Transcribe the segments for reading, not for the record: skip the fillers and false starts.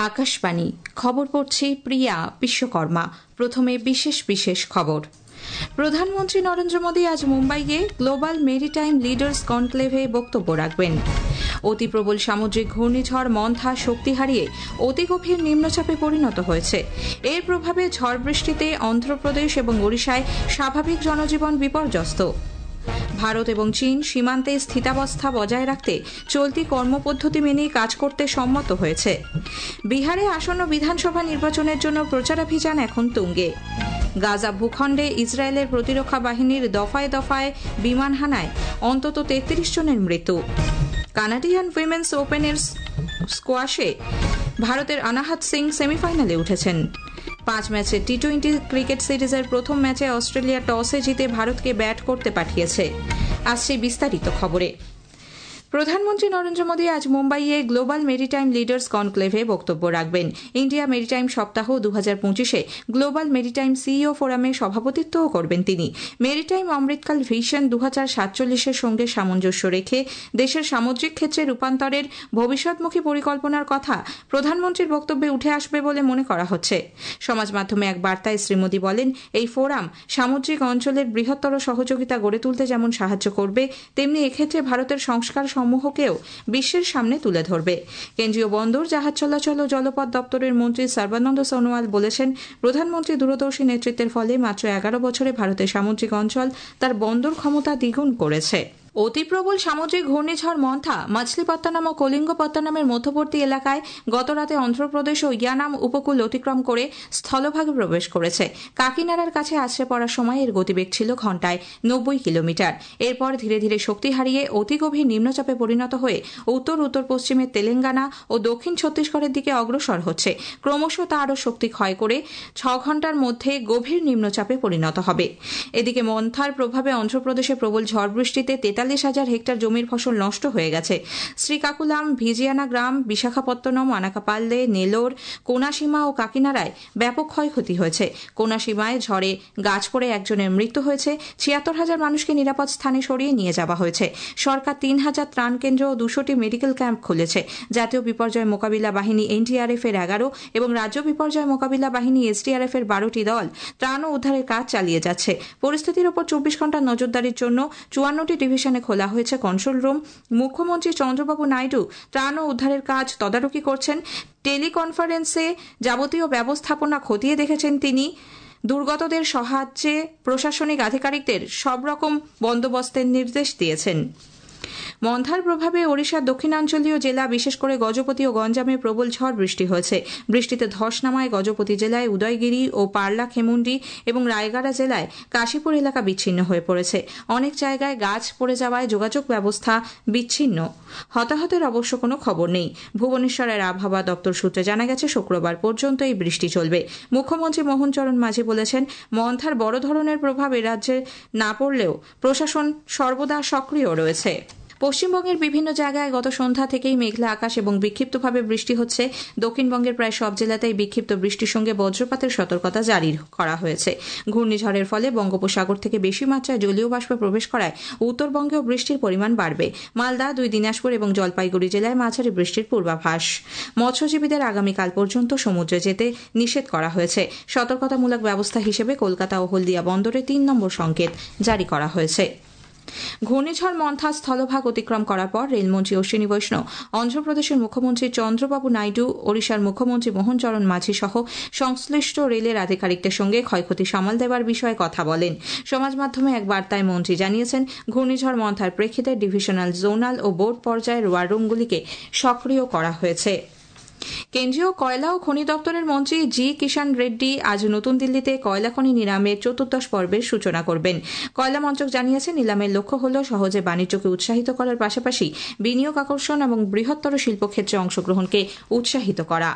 আকাশবাণী খবর পড়ছি প্রিয়া বিশ্বকর্মা। প্রথমে বিশেষ বিশেষ খবর। প্রধানমন্ত্রী নরেন্দ্র মোদী আজ মুম্বাইয়ে গ্লোবাল মেরিটাইম লিডার্স কনক্লেভে বক্তব্য রাখবেন। অতি প্রবল সামুদ্রিক ঘূর্ণিঝড় মন্থা শক্তি হারিয়ে অতি গভীর নিম্নচাপে পরিণত হয়েছে। এর প্রভাবে ঝড় বৃষ্টিতে অন্ধ্রপ্রদেশ এবং ওড়িশায় স্বাভাবিক জনজীবন বিপর্যস্ত। ভারত এবং চীন সীমান্তে স্থিতাবস্থা বজায় রাখতে চলতি কর্মপদ্ধতি মেনেই কাজ করতে সম্মত হয়েছে। বিহারে আসন্ন বিধানসভা নির্বাচনের জন্য প্রচারাভিযান এখন তুঙ্গে। গাজা ভূখণ্ডে ইসরায়েলের প্রতিরক্ষা বাহিনীর দফায় দফায় বিমান হানায় অন্তত 33 জনের মৃত্যু। কানাডিয়ান উইমেন্স ওপেনের স্কোয়াশে ভারতের অনাহাত সিং সেমিফাইনালে উঠেছেন। 5 ম্যাচের টি-20 ক্রিকেট সিরিজের প্রথম ম্যাচে অস্ট্রেলিয়া টসে জিতে ভারতকে ব্যাট করতে পাঠিয়েছে। আসছে বিস্তারিত খবরে। প্রধানমন্ত্রী নরেন্দ্র মোদী আজ মুম্বাইয়ে গ্লোবাল মেরিটাইম লিডার্স কনক্লেভে বক্তব্য রাখবেন। ইন্ডিয়া মেরিটাইম সপ্তাহ 2025-এ গ্লোবাল মেরিটাইম সিইও ফোরামে সভাপতিত্বও করবেন তিনি। মেরিটাইম অমৃতকাল ভিশন 2047-এর সঙ্গে সামঞ্জস্য রেখে দেশের সামুদ্রিক ক্ষেত্রে রূপান্তরের ভবিষ্যৎমুখী পরিকল্পনার কথা প্রধানমন্ত্রীর বক্তব্যে উঠে আসবে বলে মনে করা হচ্ছে। সমাজ মাধ্যমে এক বার্তায় শ্রী মোদী বলেন, এই ফোরাম সামুদ্রিক অঞ্চলের বৃহত্তর সহযোগিতা গড়ে তুলতে যেমন সাহায্য করবে, তেমনি এক্ষেত্রে ভারতের সংস্কার সমূহকেও বিশ্বের সামনে তুলে ধরবে। কেন্দ্রীয় বন্দর, জাহাজ চলাচল ও জলপথ দপ্তরের মন্ত্রী সর্বানন্দ সোনোয়াল বলেছেন, প্রধানমন্ত্রী দূরদর্শী নেতৃত্বের ফলে মাত্র 11 বছরে ভারতের সামুদ্রিক অঞ্চল তার বন্দর ক্ষমতা দ্বিগুণ করেছে। অতি প্রবল সামুদ্রিক ঘূর্ণিঝড় মন্থা মাছলিপত্তনম ও কলিঙ্গপত্তনমের মধ্যবর্তী এলাকায় গতরাতে অন্ধ্রপ্রদেশ ও ইয়ানাম উপকূল অতিক্রম করে স্থলভাগে প্রবেশ করেছে। কাকিনাড়ার কাছে আছড়ে পড়ার সময় এর গতিবেগ ছিল ঘণ্টায় 90 কিলোমিটার। এরপর ধীরে ধীরে শক্তি হারিয়ে অতি গভীর নিম্নচাপে পরিণত হয়ে উত্তর উত্তর পশ্চিমের তেলেঙ্গানা ও দক্ষিণ ছত্তিশগড়ের দিকে অগ্রসর হচ্ছে। ক্রমশ তা আরও শক্তি ক্ষয় করে 6 ঘণ্টার মধ্যে গভীর নিম্নচাপে পরিণত হবে। এদিকে মন্থার প্রভাবে অন্ধ্রপ্রদেশে প্রবল ঝড় বৃষ্টিতে 43,000 হেক্টর জমির ফসল নষ্ট হয়ে গেছে। শ্রীকাকুলাম, ভিজিয়ানা গ্রাম, বিশাখাপত্তনম, আনাকাপাল্লে, নেলোর, কোনাসীমা ও কাকিনাড়ায় ব্যাপক ক্ষয়ক্ষতি হয়েছে। কোনাসীমায় ঝড়ে গাছ পড়ে একজনের মৃত্যু হয়েছে। 76,000 মানুষকে নিরাপদ স্থানে সরিয়ে নিয়ে যাওয়া হয়েছে। সরকার 3,000 ত্রাণ কেন্দ্র ও 200টি মেডিকেল ক্যাম্প খুলেছে। জাতীয় বিপর্যয় মোকাবিলা বাহিনী NDRF-এর 11 এবং রাজ্য বিপর্যয় মোকাবিলা বাহিনী SDRF-এর 12টি দল ত্রাণ ও উদ্ধারের কাজ চালিয়ে যাচ্ছে। পরিস্থিতির উপর 24 ঘণ্টা নজরদারির জন্য 54টি ডিভিশনে খোলা হয়েছে কন্ট্রোল রুম। মুখ্যমন্ত্রী চন্দ্রবাবু নাইডু ত্রাণ ও উদ্ধারের কাজ তদারকি করছেন। টেলিকনফারেন্সে যাবতীয় ব্যবস্থাপনা খতিয়ে দেখেছেন তিনি। দুর্গতদের সাহায্যে প্রশাসনিক আধিকারিকদের সব রকম বন্দোবস্তের নির্দেশ দিয়েছেন। মন্থার প্রভাবে ওড়িশার দক্ষিণাঞ্চলীয় জেলা, বিশেষ করে গজপতি ও গঞ্জামে প্রবল ঝড় বৃষ্টি হয়েছে। বৃষ্টিতে ধস নামায় গজপতি জেলায় উদয়গিরি ও পার্লা খেমুন্ডি এবং রায়গড়া জেলায় কাশীপুর এলাকা বিচ্ছিন্ন হয়ে পড়েছে। অনেক জায়গায় গাছ পড়ে যাওয়ায় যোগাযোগ ব্যবস্থা বিচ্ছিন্ন। হতাহতের অবশ্য কোনো খবর নেই। ভুবনেশ্বরের আবহাওয়া দপ্তর সূত্রে জানা গেছে, শুক্রবার পর্যন্ত এই বৃষ্টি চলবে। মুখ্যমন্ত্রী মোহন চরণ মাঝি বলেছেন, মন্থার বড় ধরনের প্রভাব রাজ্যে না পড়লেও প্রশাসন সর্বদা সক্রিয় রয়েছে। পশ্চিমবঙ্গের বিভিন্ন জায়গায় গত সন্ধ্যা থেকেই মেঘলা আকাশ এবং বিক্ষিপ্তভাবে বৃষ্টি হচ্ছে। দক্ষিণবঙ্গের প্রায় সব জেলাতেই বিক্ষিপ্ত বৃষ্টির সঙ্গে বজ্রপাতের সতর্কতা জারি করা হয়েছে। ঘূর্ণিঝড়ের ফলে বঙ্গোপসাগর থেকে বেশি মাত্রায় জলীয় বাষ্প প্রবেশ করায় উত্তরবঙ্গেও বৃষ্টির পরিমাণ বাড়বে। মালদা, 2 দিনাজপুর এবং জলপাইগুড়ি জেলায় মাঝারি বৃষ্টির পূর্বাভাস। মৎস্যজীবীদের আগামীকাল পর্যন্ত সমুদ্রে যেতে নিষেধ করা হয়েছে। সতর্কতামূলক ব্যবস্থা হিসেবে কলকাতা ও হলদিয়া বন্দরে 3 নম্বর সংকেত জারি করা হয়েছে। ঘূর্ণিঝড় মন্থা স্থলভাগ অতিক্রম করার পর রেলমন্ত্রী অশ্বিনী বৈষ্ণব, অন্ধ্রপ্রদেশের মুখ্যমন্ত্রী চন্দ্রবাবু নাইডু, ওড়িশার মুখ্যমন্ত্রী মোহন চরণ মাঝি সহ সংশ্লিষ্ট রেলের আধিকারিকদের সঙ্গে ক্ষয়ক্ষতি সামাল দেওয়ার বিষয়ে কথা বলেন। সমাজ মাধ্যমে এক বার্তায় মন্ত্রী জানিয়েছেন, ঘূর্ণিঝড় মন্থার প্রেক্ষিতে ডিভিশনাল, জোনাল ও বোর্ড পর্যায়ের ওয়ার রুমগুলিকে সক্রিয় করা হয়েছে। কেন্দ্রীয় কয়লা ও খনি দপ্তরের মন্ত্রী জি কিষাণ রেড্ডি আজ নতুন দিল্লিতে কয়লা খনি নিলামের চতুর্দশ পর্বের সূচনা করবেন। কয়লা মন্ত্রক জানিয়েছে, নিলামের লক্ষ্য হল সহজে বাণিজ্যকে উৎসাহিত করার পাশাপাশি বিনিয়োগ আকর্ষণ এবং বৃহত্তর শিল্পক্ষেত্রে অংশগ্রহণকে উৎসাহিত করা।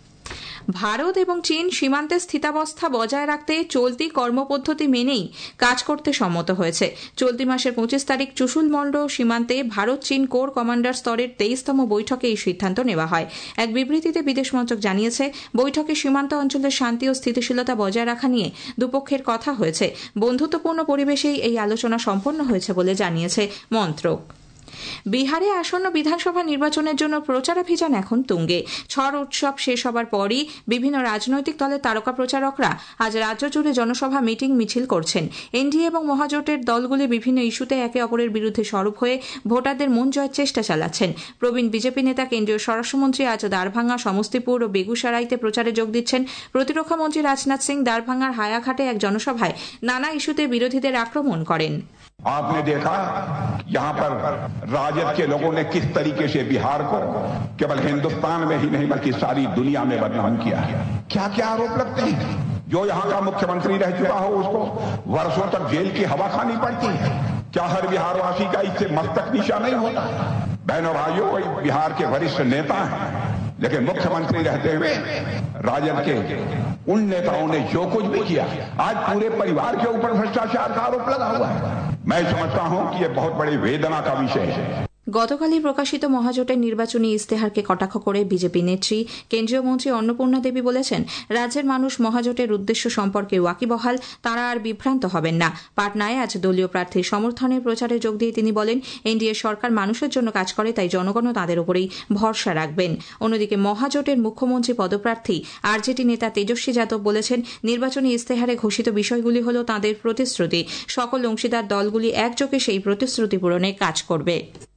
ভারত এবং চীন সীমান্তে স্থিতাবস্থা বজায় রাখতে চলতি কর্মপদ্ধতি মেনেই কাজ করতে সম্মত হয়েছে। চলতি মাসের 25 তারিখ চুশুলমন্ড সীমান্তে ভারত চীন কোর কমান্ডার স্তরের 23তম বৈঠকে এই সিদ্ধান্ত নেওয়া হয়। এক বিবৃতিতে বিদেশ মন্ত্রক জানিয়েছে, বৈঠকে সীমান্ত অঞ্চলের শান্তি ও স্থিতিশীলতা বজায় রাখা নিয়ে দুপক্ষের কথা হয়েছে। বন্ধুত্বপূর্ণ পরিবেশেই এই আলোচনা সম্পন্ন হয়েছে বলে জানিয়েছে মন্ত্রক। বিহারে আসন্ন বিধানসভা নির্বাচনের জন্য প্রচারাভিযান এখন তুঙ্গে। ছট উৎসব শেষ হবার পরই বিভিন্ন রাজনৈতিক দলের তারকা প্রচারকরা আজ রাজ্য জুড়ে জনসভা, মিটিং, মিছিল করছেন। এনডিএ এবং মহাজোটের দলগুলি বিভিন্ন ইস্যুতে একে অপরের বিরুদ্ধে সরব হয়ে ভোটারদের মন জয়ের চেষ্টা চালাচ্ছেন। প্রবীণ বিজেপি নেতা কেন্দ্রীয় স্বরাষ্ট্রমন্ত্রী আজ দারভাঙ্গা, সমস্তিপুর ও বেগুসরাইতে প্রচারে যোগ দিচ্ছেন। প্রতিরক্ষা মন্ত্রী রাজনাথ সিং দারভাঙ্গার হায়াঘাটে এক জনসভায় নানা ইস্যুতে বিরোধীদের আক্রমণ করেন। आपने देखा यहाँ पर राजद के लोगों ने किस तरीके से बिहार को केवल हिंदुस्तान में ही नहीं बल्कि सारी दुनिया में बदनाम किया है। क्या क्या आरोप लगते हैं। जो यहाँ का मुख्यमंत्री रह चुका हो उसको वर्षों तक जेल की हवा खानी पड़ती है। क्या हर बिहारवासी का इससे मस्तक नीचा नहीं होता। बहनों भाइयों, बिहार के वरिष्ठ नेता हैं, लेकिन मुख्यमंत्री रहते हुए राजद के उन नेताओं ने जो कुछ भी किया, आज पूरे परिवार के ऊपर भ्रष्टाचार का आरोप लगा हुआ है। मैं समझता हूं कि ये बहुत बड़ी वेदना का विषय है। গতকালই প্রকাশিত মহাজোটের নির্বাচনী ইস্তেহারকে কটাক্ষ করে বিজেপি নেত্রী কেন্দ্রীয় মন্ত্রী অন্নপূর্ণা দেবী বলেছেন, রাজ্যের মানুষ মহাজোটের উদ্দেশ্য সম্পর্কে ওয়াকিবহাল, তাঁরা আর বিভ্রান্ত হবেন না। পাটনায় আজ দলীয় প্রার্থীর সমর্থনে প্রচারে যোগ দিয়ে তিনি বলেন, এনডিএ সরকার মানুষের জন্য কাজ করে, তাই জনগণও তাঁদের উপরেই ভরসা রাখবেন। অন্যদিকে মহাজোটের মুখ্যমন্ত্রী পদপ্রার্থী আরজেডি নেতা তেজস্বী যাদব বলেছেন, নির্বাচনী ইস্তেহারে ঘোষিত বিষয়গুলি হল তাঁদের প্রতিশ্রুতি। সকল অংশীদার দলগুলি একযোগে সেই প্রতিশ্রুতি পূরণে কাজ করবে।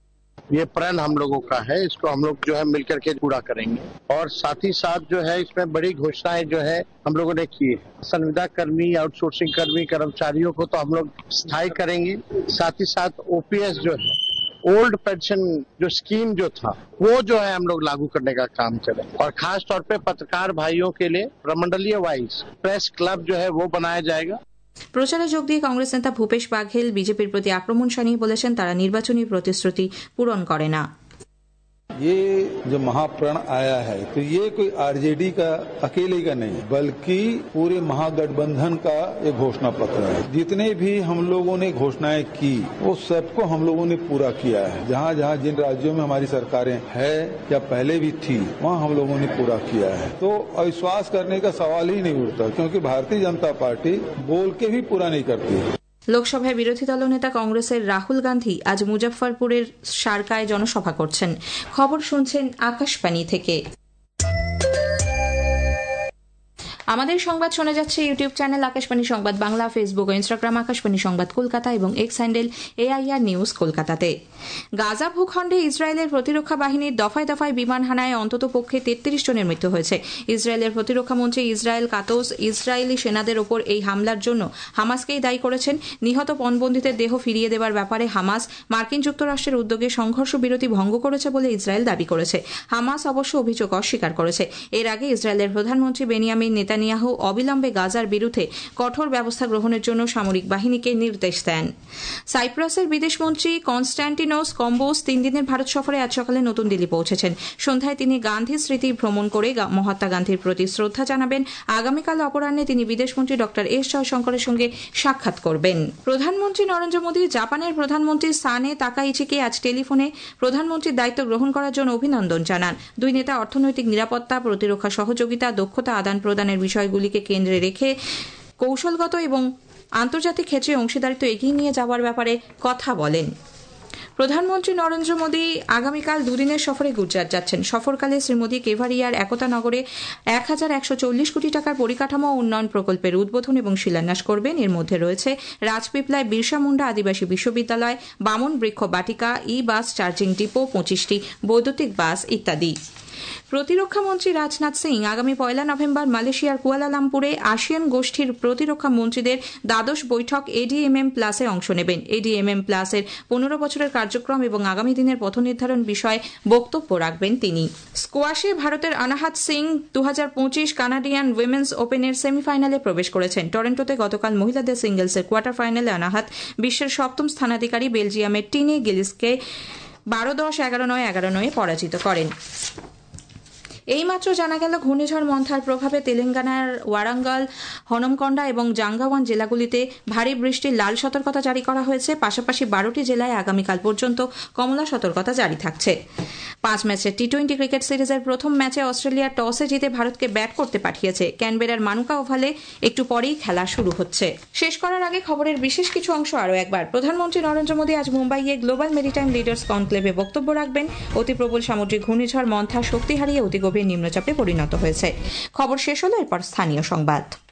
ये प्रण हम लोगों का है, इसको हम लोग जो है मिलकर के पूरा करेंगे। और साथ ही साथ जो है इसमें बड़ी घोषणाएं जो है हम लोगों ने की है। संविदा कर्मी, आउटसोर्सिंग कर्मी, कर्मचारियों को तो हम लोग स्थायी करेंगे। साथ ही साथ ओपीएस जो है, ओल्ड पेंशन जो स्कीम जो था, वो जो है हम लोग लागू करने का काम करें। और खास तौर पे पत्रकार भाइयों के लिए प्रमंडलीय वाइज प्रेस क्लब जो है वो बनाया जाएगा। প্রচারে যোগ দিয়ে কংগ্রেস নেতা ভূপেশ বাঘেল বিজেপির প্রতি আক্রমণ শানিয়ে বলেছেন, তারা নির্বাচনী প্রতিশ্রুতি পূরণ করে না। ये जो महाप्रण आया है तो ये कोई आरजेडी का अकेले का नहीं बल्कि पूरे महागठबंधन का एक घोषणा पत्र है। जितने भी हम लोगों ने घोषणाएं की वो सबको हम लोगों ने पूरा किया है। जहाँ जहाँ जिन राज्यों में हमारी सरकारें है या पहले भी थी वहाँ हम लोगों ने पूरा किया है। तो अविश्वास करने का सवाल ही नहीं उठता, क्योंकि भारतीय जनता पार्टी बोल के भी पूरा नहीं करती है। লোকসভায় বিরোধী দলনেতা কংগ্রেসের রাহুল গান্ধী আজ মুজফ্ফরপুরের সারকায় জনসভা করছেন। খবর শুনছেন আকাশবাণী থেকে। আমাদের সংবাদ শোনা যাচ্ছে YouTube channel Akashvani Sangbad Bangla, Facebook ও ইনস্টাগ্রাম আকাশবাণী সংবাদ কলকাতা এবং এক্স হ্যান্ডেল AIR নিউজ কলকাতাতে। গাজা ভূখণ্ডে ইসরায়েলের প্রতিরক্ষা বাহিনীর দফায় দফায় বিমান হানায় অন্তত পক্ষে 33 জনের মৃত্যু হয়েছে। ইসরায়েলের প্রতিরক্ষা মন্ত্রী ইসরায়েল কাতোস ইসরায়েলি সেনাদের ওপর এই হামলার জন্য হামাসকেই দায়ী করেছেন। নিহত পণবন্দীদের দেহ ফিরিয়ে দেওয়ার ব্যাপারে হামাস মার্কিন যুক্তরাষ্ট্রের উদ্যোগে সংঘর্ষ বিরতি ভঙ্গ করেছে বলে ইসরায়েল দাবি করেছে। হামাস অবশ্য অভিযোগ অস্বীকার করেছে। এর আগে ইসরায়েলের প্রধানমন্ত্রী বেনিয়ামিন নেতানিয়াহু অবিলম্বে গাজার বিরুদ্ধে কঠোর ব্যবস্থা গ্রহণের জন্য সামরিক বাহিনীকে নির্দেশ দেন। সাইপ্রাসের বিদেশমন্ত্রী কনস্ট্যান্টিনোস কম্বোস 3 দিনের ভারত সফরে আজ সকালে নতুন দিল্লি পৌঁছেছেন। সন্ধ্যায় তিনি গান্ধী স্মৃতি ভ্রমণ করে মহাত্মা গান্ধীর প্রতি শ্রদ্ধা জানাবেন। আগামীকাল অপরাহ্নে তিনি বিদেশমন্ত্রী ডক্টর এস জয়শঙ্করের সঙ্গে সাক্ষাৎ করবেন। প্রধানমন্ত্রী নরেন্দ্র মোদী জাপানের প্রধানমন্ত্রী সানে তাকাইচিকে আজ টেলিফোনে প্রধানমন্ত্রীর দায়িত্ব গ্রহণ করার জন্য অভিনন্দন জানান। দুই নেতা অর্থনৈতিক নিরাপত্তা, প্রতিরক্ষা সহযোগিতা, দক্ষতা আদান প্রদানের বিষয়গুলিকে কেন্দ্রে রেখে কৌশলগত এবং আন্তর্জাতিক ক্ষেত্রে অংশীদারিত্ব এগিয়ে নিয়ে যাওয়ার ব্যাপারে কথা বলেন। প্রধানমন্ত্রী নরেন্দ্র মোদী আগামীকাল দুদিনের সফরে গুজরাট যাচ্ছেন। সফরকালে শ্রী মোদী কেভারিয়ার একতা নগরে 1140 কোটি টাকার পরিকাঠামো উন্নয়ন প্রকল্পের উদ্বোধন এবং শিলান্যাস করবেন। এর মধ্যে রয়েছে রাজপিপলায় বিরসা মুন্ডা আদিবাসী বিশ্ববিদ্যালয়, বামন বৃক্ষ বাটিকা, বাস চার্জিং ডিপো, 25টি বৈদ্যুতিক বাস ইত্যাদি। প্রতিরক্ষা মন্ত্রী রাজনাথ সিং আগামী 1 নভেম্বর মালয়েশিয়ার কুয়ালালামপুরে আসিয়ান গোষ্ঠীর প্রতিরক্ষা মন্ত্রীদের দ্বাদশ বৈঠক ADMM প্লাসে অংশ নেবেন। ADMM প্লাসের 15 বছরের কার্যক্রম এবং আগামী দিনের পথ নির্ধারণ বিষয়ে বক্তব্য রাখবেন তিনি। স্কোয়াশে ভারতের অনাহাত সিং 2025 কানাডিয়ান উইমেন্স ওপেনের সেমিফাইনালে প্রবেশ করেছেন। টরন্টোতে গতকাল মহিলাদের সিঙ্গলসের কোয়ার্টার ফাইনালে অনাহাত বিশ্বের 7ম স্থানাধিকারী বেলজিয়ামের টিনি গিলিসকে 12-10, 11-9, 11-9 পরাজিত করেন। এইমাত্র জানা গেল ঘূর্ণিঝড় মন্থার প্রভাবে তেলেঙ্গানার ওয়ারাঙ্গাল, হনমকন্ডা এবং জাঙ্গাওয়ান জেলাগুলিতে ভারী বৃষ্টির লাল সতর্কতা জারি করা হয়েছে। পাশাপাশি 12টি জেলায় আগামীকাল পর্যন্ত কমলা সতর্কতা জারি থাকছে। 5 ম্যাচের টি-20 ক্রিকেট সিরিজের প্রথম ম্যাচে অস্ট্রেলিয়া টসে জিতে ভারতকে ব্যাট করতে পাঠিয়েছে। ক্যানবেরার মানুকা ওভালে একটু পরেই খেলা শুরু হচ্ছে। শেষ করার আগে খবরের বিশেষ কিছু অংশ আরও একবার। প্রধানমন্ত্রী নরেন্দ্র মোদী আজ মুম্বাইয়ে গ্লোবাল মেরিটাইম লিডার্স কনক্লেভে বক্তব্য রাখবেন। অতি প্রবল সামুদ্রিক ঘূর্ণিঝড় মন্থা শক্তি হারিয়ে অতি গভীর নিম্নচাপে পরিণত হয়েছে। খবর শেষ হলো, এরপর স্থানীয় সংবাদ।